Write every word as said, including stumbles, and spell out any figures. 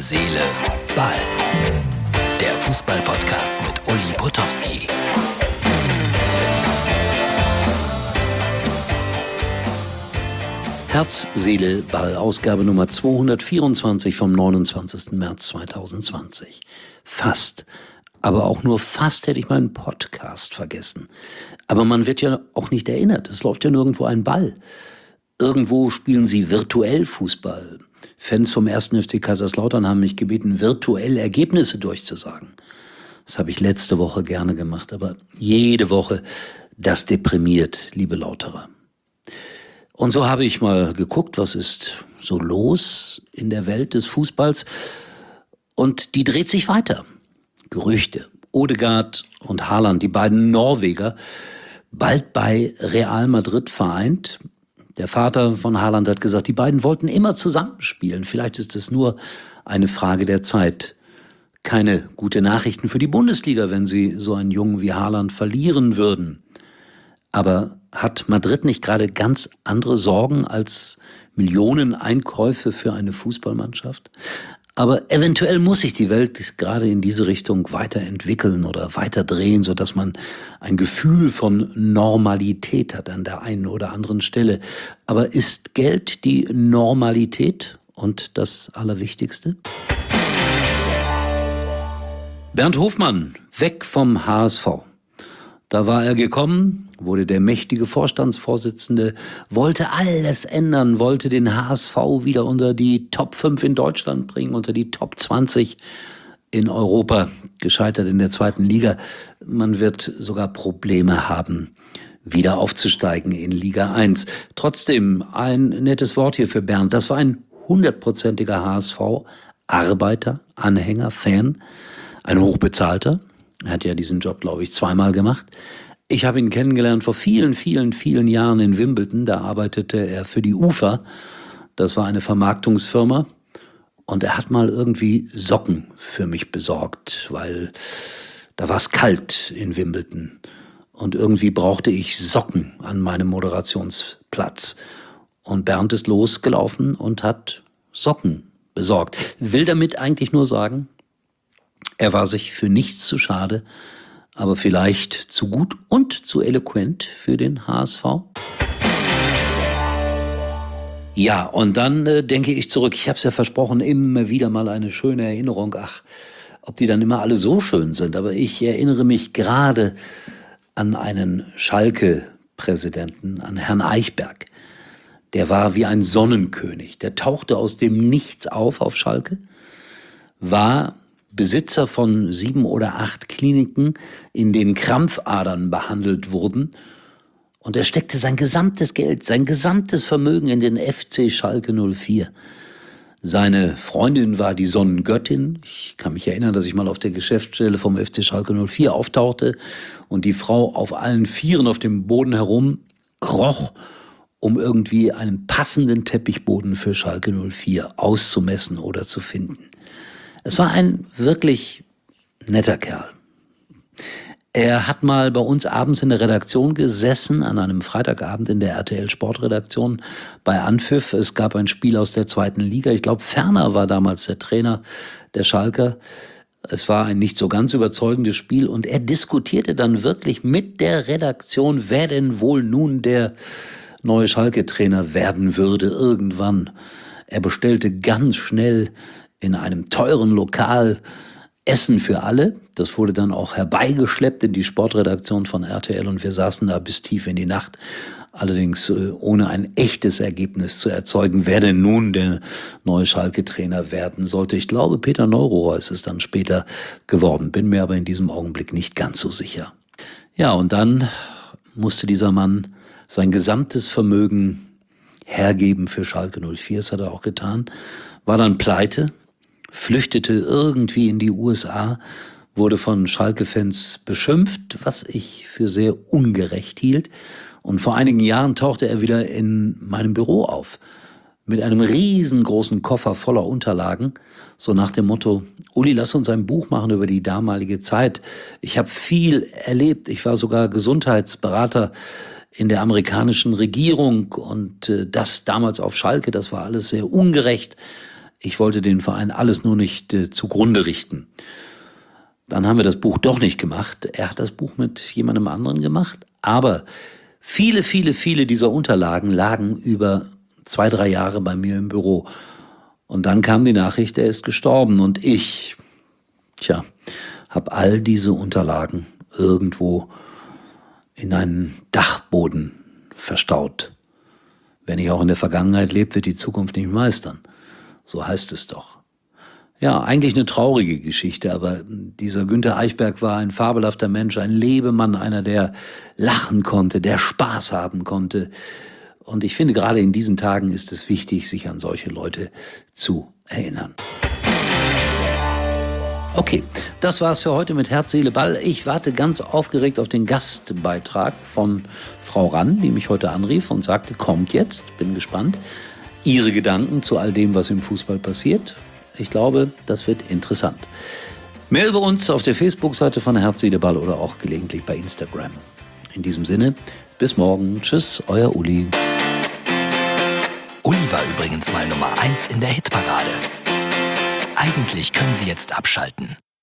Seele, Ball. Der Fußball-Podcast mit Uli Potowski. Herz, Seele, Ball, Ausgabe Nummer zweihundertvierundzwanzig vom neunundzwanzigsten März zweitausendzwanzig. Fast, aber auch nur fast hätte ich meinen Podcast vergessen. Aber man wird ja auch nicht erinnert, es läuft ja nirgendwo ein Ball. Irgendwo spielen sie virtuell Fußball. Fans vom ersten F C Kaiserslautern haben mich gebeten, virtuell Ergebnisse durchzusagen. Das habe ich letzte Woche gerne gemacht, aber jede Woche, das deprimiert, liebe Lauterer. Und so habe ich mal geguckt, was ist so los in der Welt des Fußballs. Und die dreht sich weiter. Gerüchte. Odegaard und Haaland, die beiden Norweger, bald bei Real Madrid vereint. Der Vater von Haaland hat gesagt, die beiden wollten immer zusammenspielen. Vielleicht ist es nur eine Frage der Zeit. Keine gute Nachrichten für die Bundesliga, wenn sie so einen Jungen wie Haaland verlieren würden. Aber hat Madrid nicht gerade ganz andere Sorgen als Millioneneinkäufe für eine Fußballmannschaft? Aber eventuell muss sich die Welt gerade in diese Richtung weiterentwickeln oder weiterdrehen, sodass man ein Gefühl von Normalität hat an der einen oder anderen Stelle. Aber ist Geld die Normalität und das Allerwichtigste? Bernd Hofmann, weg vom H S V. Da war er gekommen, wurde der mächtige Vorstandsvorsitzende, wollte alles ändern, wollte den H S V wieder unter die Top fünf in Deutschland bringen, unter die Top zwanzig in Europa, gescheitert in der zweiten Liga. Man wird sogar Probleme haben, wieder aufzusteigen in Liga eins. Trotzdem ein nettes Wort hier für Bernd. Das war ein hundertprozentiger H S V-Arbeiter, Anhänger, Fan, ein hochbezahlter. Er hat ja diesen Job, glaube ich, zweimal gemacht. Ich habe ihn kennengelernt vor vielen, vielen, vielen Jahren in Wimbledon. Da arbeitete er für die U F A. Das war eine Vermarktungsfirma. Und er hat mal irgendwie Socken für mich besorgt, weil da war es kalt in Wimbledon. Und irgendwie brauchte ich Socken an meinem Moderationsplatz. Und Bernd ist losgelaufen und hat Socken besorgt. Will damit eigentlich nur sagen, er war sich für nichts zu schade, aber vielleicht zu gut und zu eloquent für den H S V. Ja, und dann äh, denke ich zurück, ich habe es ja versprochen, immer wieder mal eine schöne Erinnerung. Ach, ob die dann immer alle so schön sind, aber ich erinnere mich gerade an einen Schalke-Präsidenten, an Herrn Eichberg. Der war wie ein Sonnenkönig. Der tauchte aus dem Nichts auf auf Schalke, war Besitzer von sieben oder acht Kliniken, in denen Krampfadern behandelt wurden. Und er steckte sein gesamtes Geld, sein gesamtes Vermögen in den F C Schalke null vier. Seine Freundin war die Sonnengöttin. Ich kann mich erinnern, dass ich mal auf der Geschäftsstelle vom F C Schalke null vier auftauchte und die Frau auf allen Vieren auf dem Boden herum kroch, um irgendwie einen passenden Teppichboden für Schalke null vier auszumessen oder zu finden. Es war ein wirklich netter Kerl. Er hat mal bei uns abends in der Redaktion gesessen, an einem Freitagabend in der R T L-Sportredaktion bei Anpfiff. Es gab ein Spiel aus der zweiten Liga. Ich glaube, Ferner war damals der Trainer der Schalker. Es war ein nicht so ganz überzeugendes Spiel und er diskutierte dann wirklich mit der Redaktion, wer denn wohl nun der neue Schalke-Trainer werden würde irgendwann. Er bestellte ganz schnell in einem teuren Lokal Essen für alle. Das wurde dann auch herbeigeschleppt in die Sportredaktion von R T L und wir saßen da bis tief in die Nacht. Allerdings ohne ein echtes Ergebnis zu erzeugen, wer denn nun der neue Schalke-Trainer werden sollte. Ich glaube, Peter Neururer ist es dann später geworden, bin mir aber in diesem Augenblick nicht ganz so sicher. Ja, und dann musste dieser Mann sein gesamtes Vermögen hergeben für Schalke null vier. Das hat er auch getan. War dann pleite. Flüchtete irgendwie in die U S A, wurde von Schalke-Fans beschimpft, was ich für sehr ungerecht hielt. Und vor einigen Jahren tauchte er wieder in meinem Büro auf, mit einem riesengroßen Koffer voller Unterlagen, so nach dem Motto, Uli, lass uns ein Buch machen über die damalige Zeit. Ich habe viel erlebt, ich war sogar Gesundheitsberater in der amerikanischen Regierung und das damals auf Schalke, das war alles sehr ungerecht. Ich wollte den Verein alles nur nicht äh, zugrunde richten. Dann haben wir das Buch doch nicht gemacht. Er hat das Buch mit jemandem anderen gemacht. Aber viele, viele, viele dieser Unterlagen lagen über zwei, drei Jahre bei mir im Büro. Und dann kam die Nachricht, er ist gestorben. Und ich, tja, habe all diese Unterlagen irgendwo in einen Dachboden verstaut. Wer nicht auch in der Vergangenheit lebt, wird die Zukunft nicht meistern. So heißt es doch. Ja, eigentlich eine traurige Geschichte, aber dieser Günter Eichberg war ein fabelhafter Mensch, ein Lebemann, einer, der lachen konnte, der Spaß haben konnte. Und ich finde, gerade in diesen Tagen ist es wichtig, sich an solche Leute zu erinnern. Okay, das war's für heute mit Herz, Seele, Ball. Ich warte ganz aufgeregt auf den Gastbeitrag von Frau Rann, die mich heute anrief und sagte, kommt jetzt, bin gespannt. Ihre Gedanken zu all dem, was im Fußball passiert. Ich glaube, das wird interessant. Mehr über uns auf der Facebook-Seite von Herz, Seele, Ball oder auch gelegentlich bei Instagram. In diesem Sinne, bis morgen. Tschüss, euer Uli. Uli war übrigens mal Nummer eins in der Hitparade. Eigentlich können Sie jetzt abschalten.